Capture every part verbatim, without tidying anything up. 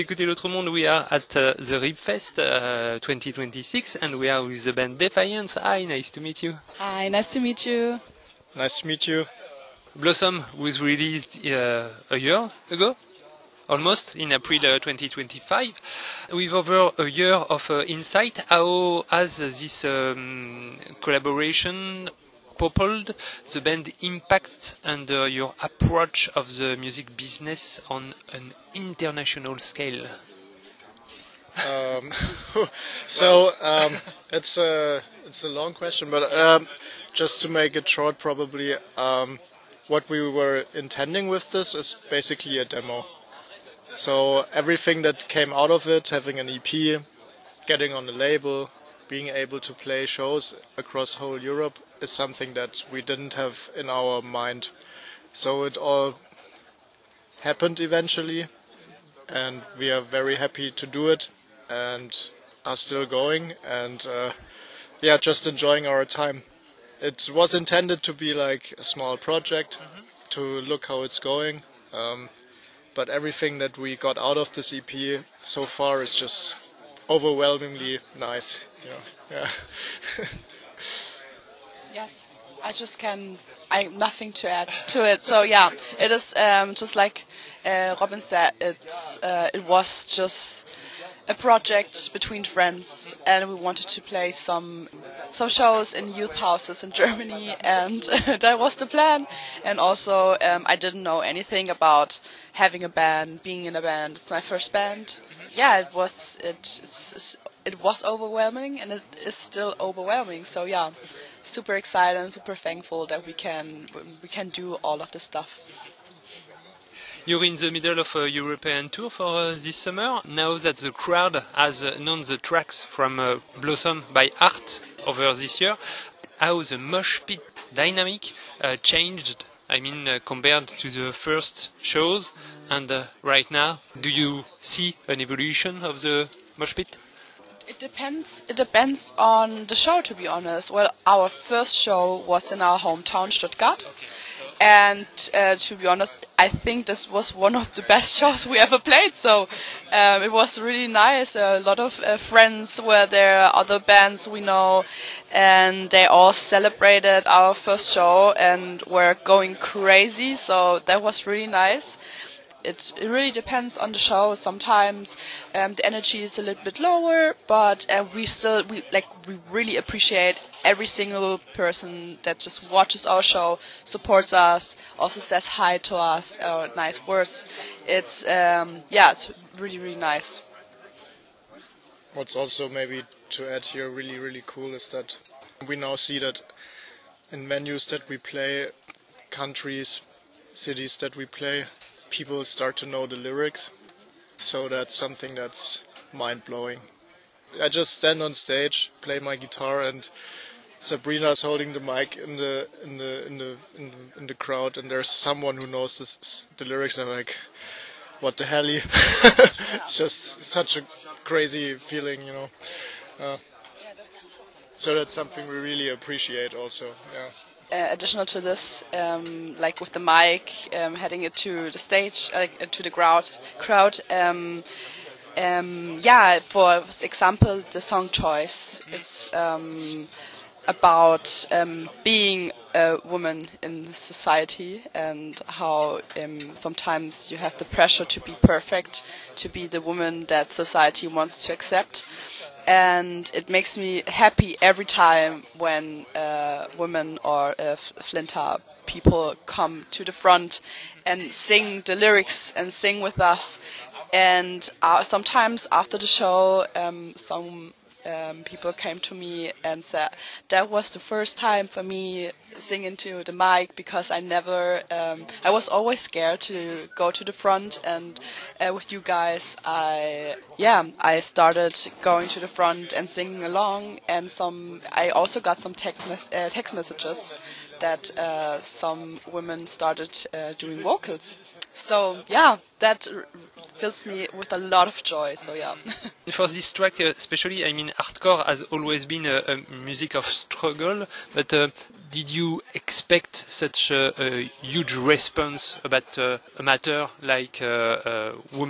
Écoutez l'autre monde, we are at uh, the Ribfest uh, twenty twenty-six and we are with the band Defiance. Hi, nice to meet you. Hi, nice to meet you. Nice to meet you. Blossom was released uh, a year ago, almost, in April uh, twenty twenty-five. With over a year of uh, insight, how has this um, collaboration propelled the band impact and uh, your approach of the music business on an international scale? Um, so um, it's a it's a long question, but um, just to make it short, probably um, what we were intending with this is basically a demo. So everything that came out of it, having an E P, getting on the label, being able to play shows across whole Europe, is something that we didn't have in our mind. So it all happened eventually, and we are very happy to do it and are still going and uh, yeah, just enjoying our time. It was intended to be like a small project mm-hmm. to look how it's going, um, but everything that we got out of this E P so far is just overwhelmingly nice. Yeah. Yeah. Yes, I just can. I have nothing to add to it. So yeah, it is um, just like uh, Robin said. It's uh, it was just a project between friends, and we wanted to play some some shows in youth houses in Germany, and that was the plan. And also, um, I didn't know anything about having a band, being in a band. It's my first band. Yeah, it was it it's, it was overwhelming, and it is still overwhelming. So yeah. Super excited and super thankful that we can we can do all of this stuff. You're in the middle of a European tour for uh, this summer. Now that the crowd has uh, known the tracks from uh, Blossom by Art over this year, how the mosh pit dynamic uh, changed, I mean, uh, compared to the first shows and uh, right now, do you see an evolution of the mosh pit? It depends. It depends on the show, to be honest. Well, our first show was in our hometown, Stuttgart, and uh, to be honest, I think this was one of the best shows we ever played. So um, it was really nice. A lot of uh, friends were there, other bands we know, and they all celebrated our first show and were going crazy. So that was really nice. It, it really depends on the show. Sometimes um, the energy is a little bit lower, but uh, we still we like we really appreciate every single person that just watches our show, supports us, also says hi to us, or nice words. It's um, yeah, it's really really nice. What's also maybe to add here really really cool is that we now see that in venues that we play, countries, cities that we play, people start to know the lyrics, so that's something that's mind-blowing. I just stand on stage, play my guitar, and Sabrina's holding the mic in the in the in the in the, in the crowd, and there's someone who knows this, the lyrics, and I'm like, what the hell? It's just such a crazy feeling, you know. Uh, so that's something we really appreciate also. Yeah. Uh, additional to this, um, like with the mic, um, heading it to the stage, uh, to the crowd, crowd. Um, um, yeah, for example, the song choice. It's um, about um, being a woman in society and how um, sometimes you have the pressure to be perfect, to be the woman that society wants to accept. And it makes me happy every time when uh, women or uh, Flinter people come to the front and sing the lyrics and sing with us. And uh, sometimes after the show, um, some um, people came to me and said that was the first time for me singing to the mic, because I never, um, I was always scared to go to the front, and uh, with you guys, I, yeah, I started going to the front and singing along, and some, I also got some text, mes- uh, text messages that uh, some women started uh, doing vocals. So yeah, that r- fills me with a lot of joy. So yeah. For this track, uh, especially, I mean, hardcore has always been a, a music of struggle. But uh, did you expect such a, a huge response about uh, a matter like uh, uh, women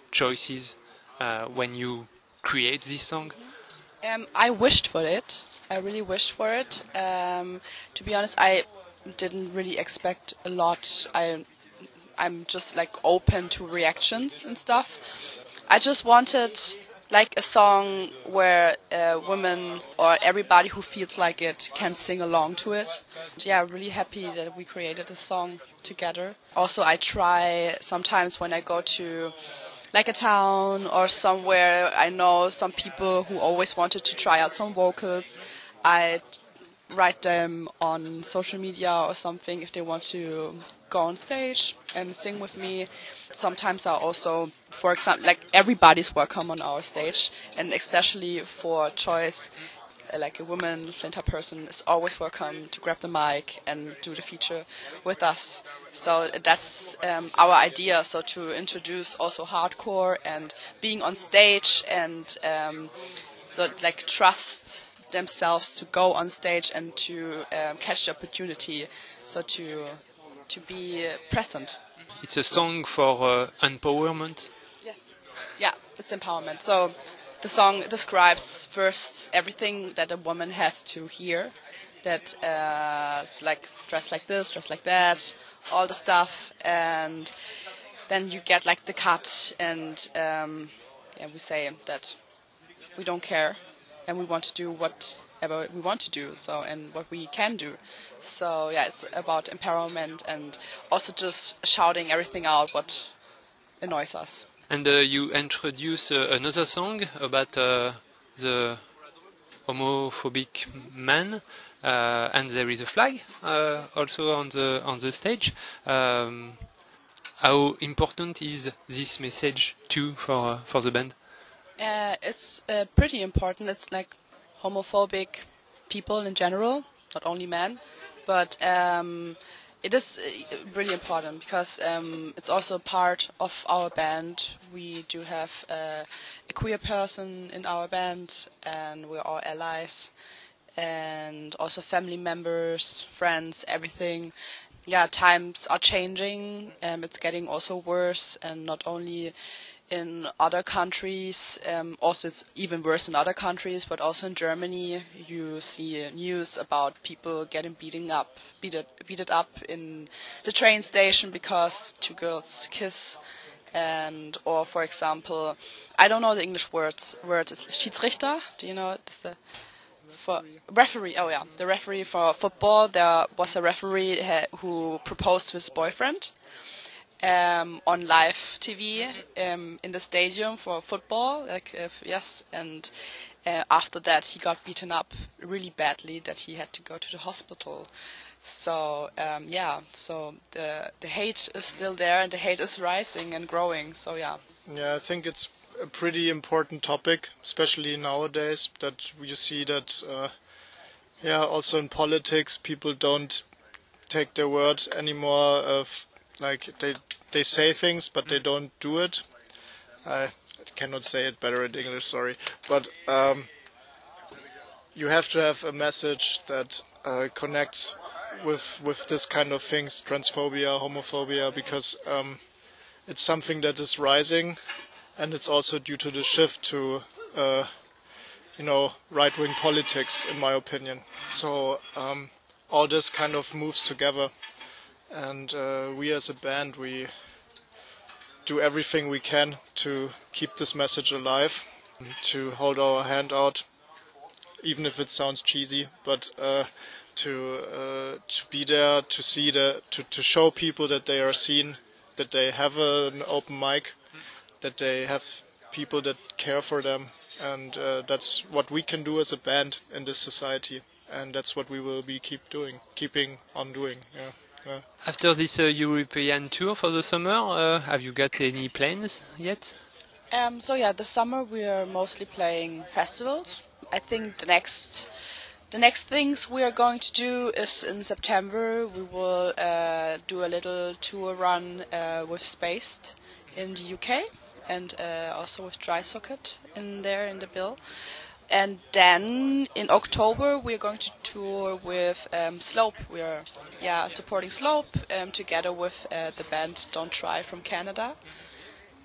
choices uh, when you create this song? Um, I wished for it. I really wished for it. Um, to be honest, I didn't really expect a lot. I, I'm just like open to reactions and stuff. I just wanted like a song where uh, women or everybody who feels like it can sing along to it. Yeah, really happy that we created a song together. Also, I try sometimes when I go to like a town or somewhere, I know some people who always wanted to try out some vocals. I write them on social media or something if they want to go on stage and sing with me. Sometimes I also, for example, like everybody's welcome on our stage, and especially for Choice, like a woman, flinter person is always welcome to grab the mic and do the feature with us. So that's um, our idea, so to introduce also hardcore and being on stage and um, so like trust themselves to go on stage and to um, catch the opportunity, so to to be present. It's a song for uh, empowerment. Yes. Yeah, it's empowerment. So the song describes first everything that a woman has to hear, that uh, it's like dress like this, dress like that, all the stuff, and then you get like the cut, and um, yeah, we say that we don't care and we want to do whatever we want to do, so and what we can do. So yeah, it's about empowerment and also just shouting everything out what annoys us. And uh, you introduce uh, another song about uh, the homophobic man, uh, and there is a flag uh, also on the on the stage. Um, how important is this message too for uh, for the band? Uh, it's uh, pretty important. It's like homophobic people in general, not only men, but um, it is really important because um, it's also part of our band. We do have uh, a queer person in our band, and we're all allies, and also family members, friends, everything. Yeah, times are changing. Um, it's getting also worse, and not only in other countries, um, also it's even worse in other countries, but also in Germany you see news about people getting beaten up, beaten, beaten up in the train station because two girls kiss, and or for example, I don't know the English words. Word is Schiedsrichter. Do you know it? It's the for referee. Oh yeah, the referee for football. There was a referee who proposed to his boyfriend. Um, on live T V um, in the stadium for football, like uh, yes, and uh, after that he got beaten up really badly that he had to go to the hospital. So um, yeah, so the the hate is still there and the hate is rising and growing. So yeah. Yeah, I think it's a pretty important topic, especially nowadays, that you see that. Uh, yeah, also in politics, people don't take their word anymore. Of Like they they say things, but they don't do it. I cannot say it better in English, sorry. But um, you have to have a message that uh, connects with with this kind of things, transphobia, homophobia, because um, it's something that is rising, and it's also due to the shift to uh, you know right-wing politics, in my opinion. So um, all this kind of moves together. And uh, we as a band, we do everything we can to keep this message alive, to hold our hand out, even if it sounds cheesy, but uh, to uh, to be there, to see the, to, to show people that they are seen, that they have an open mic, that they have people that care for them, and uh, that's what we can do as a band in this society, and that's what we will be keep doing, keeping on doing. Yeah. Yeah. After this uh, European tour for the summer, uh, have you got any plans yet? Um, so yeah, this summer we are mostly playing festivals. I think the next the next things we are going to do is in September we will uh, do a little tour run uh, with Spaced in the U K, and uh, also with Dry Socket in there in the bill. And then in October we're going to tour with um, Slope. We're yeah supporting Slope um, together with uh, the band Don't Try from Canada.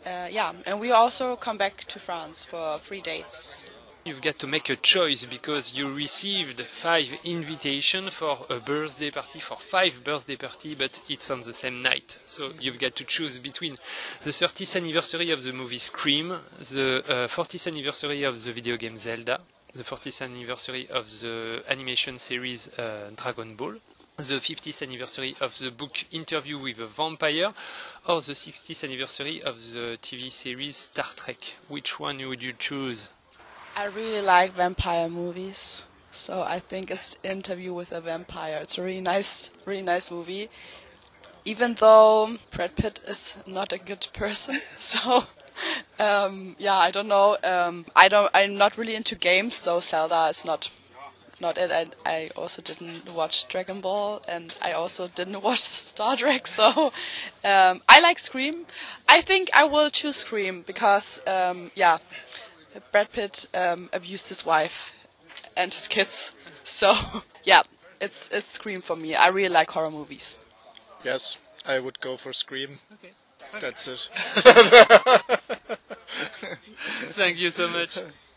uh, yeah, and we also come back to France for three dates. You've got to make a choice because you received five invitations for a birthday party, for five birthday party, but it's on the same night. So you've got to choose between the thirtieth anniversary of the movie Scream, the uh, fortieth anniversary of the video game Zelda, the fortieth anniversary of the animation series uh, Dragon Ball, the fiftieth anniversary of the book Interview with a Vampire, or the sixtieth anniversary of the T V series Star Trek. Which one would you choose? I really like vampire movies, so I think it's Interview with a Vampire. It's a really nice, really nice movie, even though Brad Pitt is not a good person. So, um, yeah, I don't know. Um, I don't. I'm not really into games, so Zelda is not, not it. I, I also didn't watch Dragon Ball, and I also didn't watch Star Trek. So, um, I like Scream. I think I will choose Scream because, um, yeah. Brad Pitt um, abused his wife and his kids. So, yeah, it's it's Scream for me. I really like horror movies. Yes, I would go for Scream. Okay. That's it. Thank you so much.